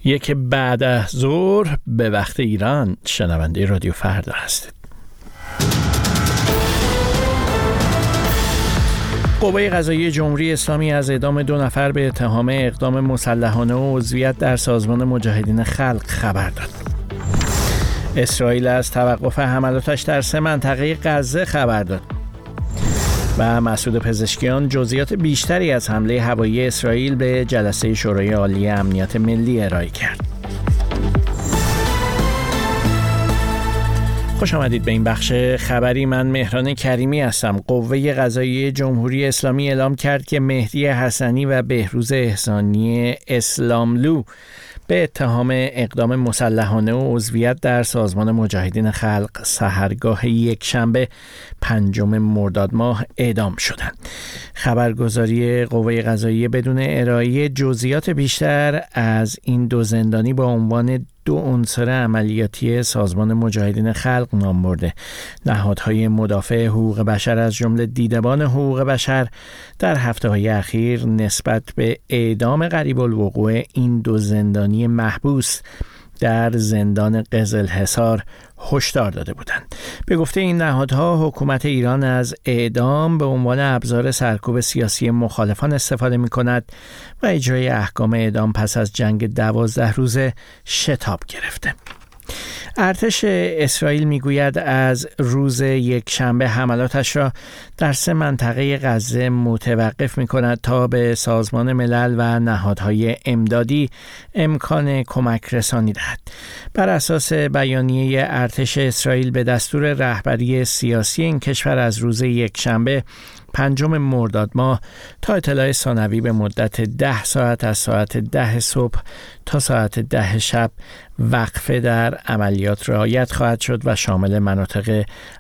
یک بعد از ظهر به وقت ایران شنونده رادیو فردا هستید. قوه قضاییه جمهوری اسلامی از اعدام 2 نفر به اتهام اقدام مسلحانه و عضویت در سازمان مجاهدین خلق خبر داد. اسرائیل از توقف حملاتش در 3 منطقه غزه خبر داد. و مسعود پزشکیان جزئیات بیشتری از حمله هوایی اسرائیل به جلسه شورای عالی امنیت ملی ارائه کرد. خوش آمدید به این بخش خبری. من مهران کریمی هستم. قوه قضاییه جمهوری اسلامی اعلام کرد که مهدی حسنی و بهروز احسانی اسلاملو به اتهام اقدام مسلحانه و عضویت در سازمان مجاهدین خلق سحرگاه یکشنبه 5 مرداد ماه اعدام شدند. خبرگزاری قوه قضاییه بدون ارائه جزئیات بیشتر از این 2 زندانی با عنوان 2 عنصر عملیاتی سازمان مجاهدین خلق نام برده. نهادهای مدافع حقوق بشر از جمله دیدبان حقوق بشر در هفته‌های اخیر نسبت به اعدام قریب الوقوع این 2 زندانی محبوس در زندان قزلحصار هشدار داده بودند. به گفته این نهادها حکومت ایران از اعدام به عنوان ابزار سرکوب سیاسی مخالفان استفاده می‌کند و اجرای احکام اعدام پس از جنگ 12 روزه شتاب گرفته. ارتش اسرائیل میگوید از روز یکشنبه حملاتش را در 3 منطقه غزه متوقف می‌کند تا به سازمان ملل و نهادهای امدادی امکان کمک رسانی دهد. بر اساس بیانیه ارتش اسرائیل به دستور رهبری سیاسی این کشور از روز یکشنبه 5 مرداد ماه تا اطلاع ثانوی به مدت 10 ساعت از ساعت 10 صبح تا ساعت 10 شب وقفه در عملیات رعایت خواهد شد و شامل مناطق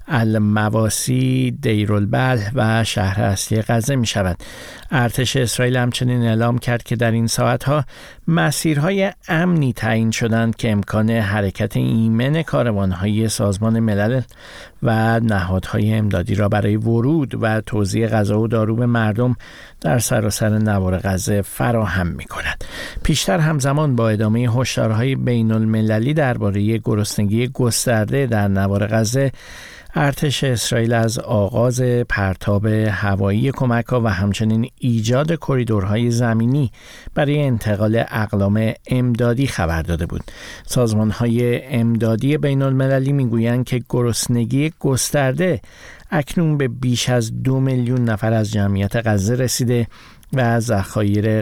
المواسی، دیرالبلح و شهر اصلی غزه می شود. ارتش اسرائیل همچنین اعلام کرد که در این ساعتها مسیرهای امنی تعیین شدند که امکان حرکت ایمن کاروانهای سازمان ملل و نهادهای امدادی را برای ورود و توزیع غذا و دارو به مردم در سراسر نوار غزه فراهم می کند. پیشتر همزمان با ادامه هشدارهای بین المللی درباره گرسنگی گسترده در نوار غزه، ارتش اسرائیل از آغاز پرتاب هوایی کمک‌ها و همچنین ایجاد کریدورهای زمینی برای انتقال اقلام امدادی خبر داده بود. سازمان‌های امدادی بین المللی می‌گویند که گرسنگی گسترده اکنون به بیش از 2 میلیون نفر از جمعیت غزه رسیده و ذخایر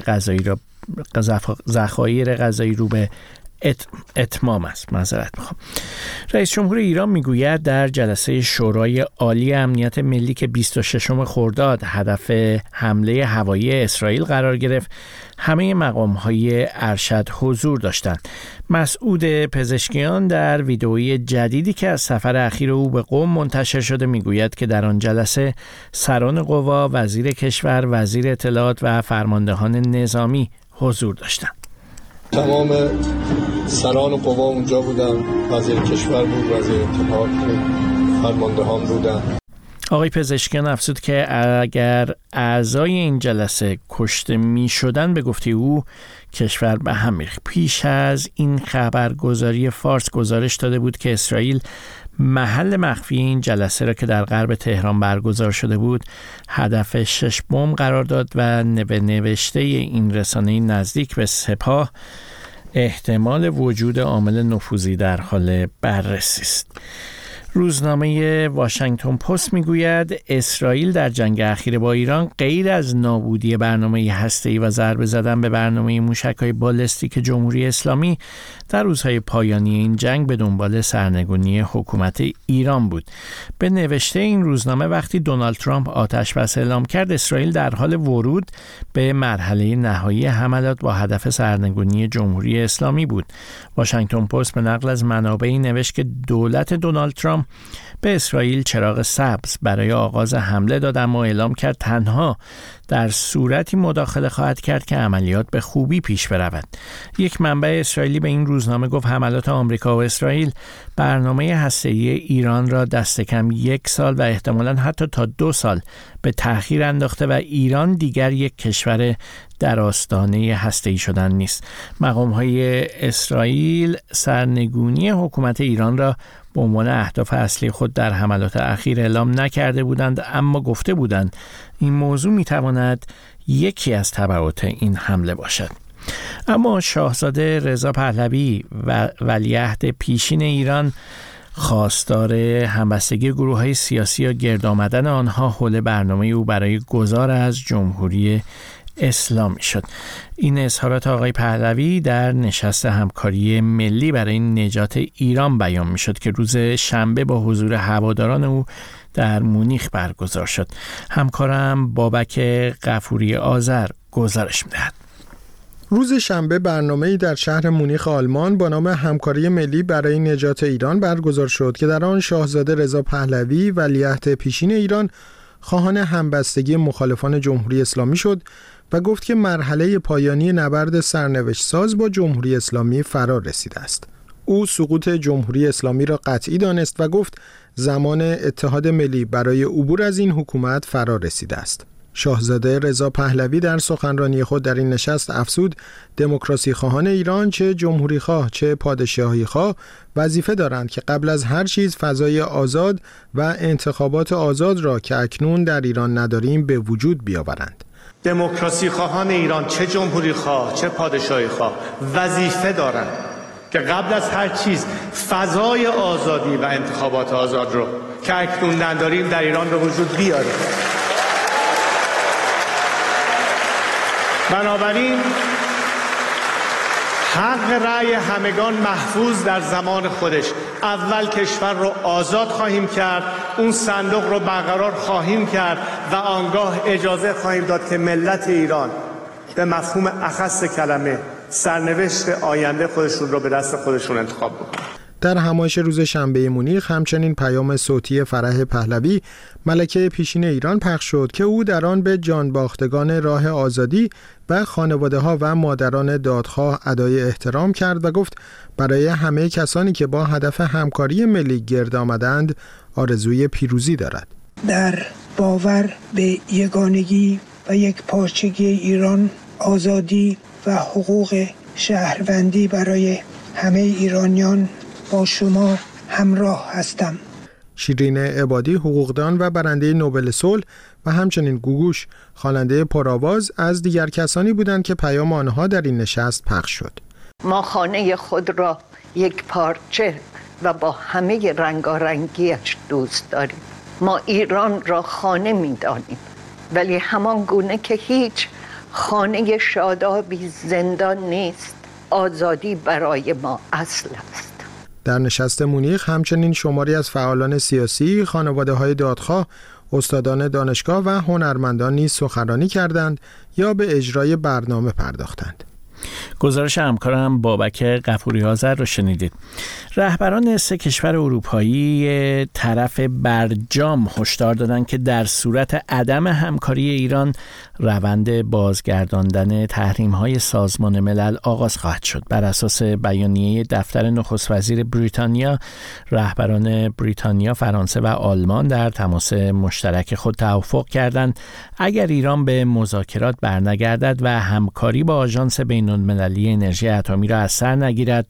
غذایی رو به اتمام است. رئیس جمهور ایران میگوید در جلسه شورای عالی امنیت ملی که 26 خرداد هدف حمله هوایی اسرائیل قرار گرفت، همه مقام‌های ارشد حضور داشتند. مسعود پزشکیان در ویدئویی جدیدی که از سفر اخیر او به قم منتشر شده میگوید که در آن جلسه سران قوا، وزیر کشور، وزیر اطلاعات و فرماندهان نظامی حضور داشتند. تمام سران قوا اونجا بودن، وزیر کشور بود، وزیر اطلاعات بود، فرماندهان بودن. آقای پزشکیان افزود که اگر اعضای این جلسه کشته می شدن به گفته او کشور به هم می‌ریخت. پیش از این خبرگزاری فارس گزارش داده بود که اسرائیل محل مخفی این جلسه را که در غرب تهران برگزار شده بود هدف 6 بمب قرار داد و نوشته این رسانه نزدیک به سپاه احتمال وجود عامل نفوذی در حال بررسی است. روزنامه واشنگتن پست میگوید اسرائیل در جنگ اخیر با ایران غیر از نابودی برنامه هسته‌ای و ضربه زدن به برنامه موشک‌های بالستیک جمهوری اسلامی در روزهای پایانی این جنگ به دنبال سرنگونی حکومت ایران بود. به نوشته این روزنامه وقتی دونالد ترامپ آتش‌بس اعلام کرد، اسرائیل در حال ورود به مرحله نهایی حملات با هدف سرنگونی جمهوری اسلامی بود. واشنگتن پست به نقل از منابعی نوشت که دولت دونالد ترامپ اسلام به اسرائیل چراغ سبز برای آغاز حمله داد، اما اعلام کرد تنها در صورتی مداخله خواهد کرد که عملیات به خوبی پیش برود. یک منبع اسرائیلی به این روزنامه گفت حملات آمریکا و اسرائیل برنامه هسته‌ای ایران را دست کم 1 سال و احتمالاً حتی تا 2 سال به تأخیر انداخته و ایران دیگر یک کشور در آستانه هسته‌ای شدن نیست. مقام‌های اسرائیل سرنگونی حکومت ایران را به عنوان اهداف اصلی خود در حملات اخیر اعلام نکرده بودند، اما گفته بودند این موضوع میتواند یکی از تبعات این حمله باشد. اما شاهزاده رضا پهلوی و ولیعهد پیشین ایران خواستار همبستگی گروه‌های سیاسی و گرد آمدن آنها حول برنامه او برای گذار از جمهوری اسلامی شد. این اظهارات آقای پهلوی در نشست همکاری ملی برای نجات ایران بیان می شد که روز شنبه با حضور هواداران او در مونیخ برگزار شد. همکارم بابک غفوری آذر گزارش می دهد. روز شنبه برنامه‌ای در شهر مونیخ آلمان با نام همکاری ملی برای نجات ایران برگزار شد که در آن شاهزاده رضا پهلوی ولیعهد پیشین ایران خواهان همبستگی مخالفان جمهوری اسلامی شد و گفت که مرحله پایانی نبرد سرنوشت ساز با جمهوری اسلامی فرا رسیده است. او سقوط جمهوری اسلامی را قطعی دانست و گفت زمان اتحاد ملی برای عبور از این حکومت فرا رسیده است. شاهزاده رضا پهلوی در سخنرانی خود در این نشست افزود دموکراسی خواهان ایران چه جمهوری خواه چه پادشاهی خواه وظیفه دارند که قبل از هر چیز فضای آزاد و انتخابات آزاد را که اکنون در ایران نداریم به وجود بیاورند. دموکراسی خواهان ایران چه جمهوری خواه چه پادشاهی خواه وظیفه دارند که قبل از هر چیز فضای آزادی و انتخابات آزاد را که اکنون نداریم در ایران به وجود بیاریم. بنابراین حق رأی همگان محفوظ در زمان خودش. اول کشور رو آزاد خواهیم کرد، اون صندوق رو برقرار خواهیم کرد و آنگاه اجازه خواهیم داد که ملت ایران به مفهوم اخص کلمه سرنوشت آینده خودشون رو به دست خودشون انتخاب بکنن. در همایش روز شنبه مونیخ همچنین پیام صوتی فرح پهلوی ملکه پیشین ایران پخش شد که او در آن به جانباختگان راه آزادی و خانواده‌ها و مادران دادخواه ادای احترام کرد و گفت برای همه کسانی که با هدف همکاری ملی گرد آمدند آرزوی پیروزی دارد. در باور به یگانگی و یک پارچگی ایران، آزادی و حقوق شهروندی برای همه ایرانیان با شما همراه هستم. شیرین عبادی حقوقدان و برنده نوبل صلح و همچنین گوگوش خواننده پرآواز از دیگر کسانی بودند که پیام آنها در این نشست پخش شد. ما خانه خود را یک پارچه و با همه رنگارنگیش دوست داریم. ما ایران را خانه می دانیم، ولی همان گونه که هیچ خانه شادابی زندان نیست، آزادی برای ما اصل است. در نشست مونیخ همچنین شماری از فعالان سیاسی، خانواده‌های دادخواه، استادان دانشگاه و هنرمندان نیز سخنرانی کردند یا به اجرای برنامه پرداختند. گزارش همکارم بابک غفوری آذر رو شنیدید. رهبران 3 کشور اروپایی طرف برجام هشدار دادند که در صورت عدم همکاری ایران روند بازگرداندن تحریم‌های سازمان ملل آغاز خواهد شد. بر اساس بیانیه دفتر نخست وزیر بریتانیا، رهبران بریتانیا، فرانسه و آلمان در تماس مشترک خود توافق کردند اگر ایران به مذاکرات برنگردد و همکاری با آژانس بین‌المللی انرژی اتمی را از سر نگیرد،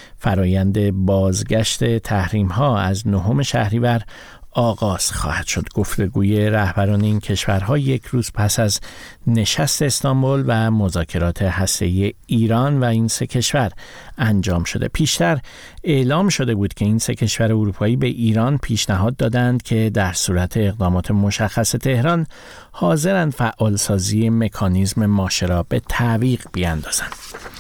فرایند بازگشت تحریم‌ها از 9 شهریور آغاز خواهد شد. گفتگوی رهبران این کشورها یک روز پس از نشست استانبول و مذاکرات هسته‌ای ایران و این 3 کشور انجام شده. پیشتر اعلام شده بود که این 3 کشور اروپایی به ایران پیشنهاد دادند که در صورت اقدامات مشخص تهران حاضرند فعالسازی مکانیزم ماشه را به تعویق بیاندازند.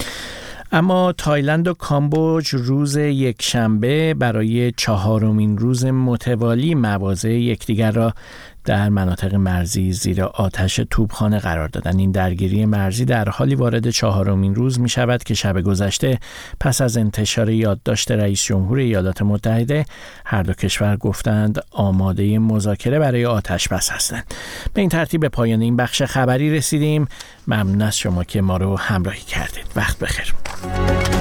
اما تایلند و کامبوج روز یکشنبه برای 4مین روز متوالی مواضع یکدیگر را در مناطق مرزی زیر آتش توپخانه قرار دادند. این درگیری مرزی در حالی وارد 4مین روز می شود که شب گذشته پس از انتشار یادداشت رئیس جمهور ایالات متحده هر دو کشور گفتند آماده مذاکره برای آتش بس هستند. به این ترتیب به پایان این بخش خبری رسیدیم. ممنون از شما که ما رو همراهی کردید. وقت بخیر.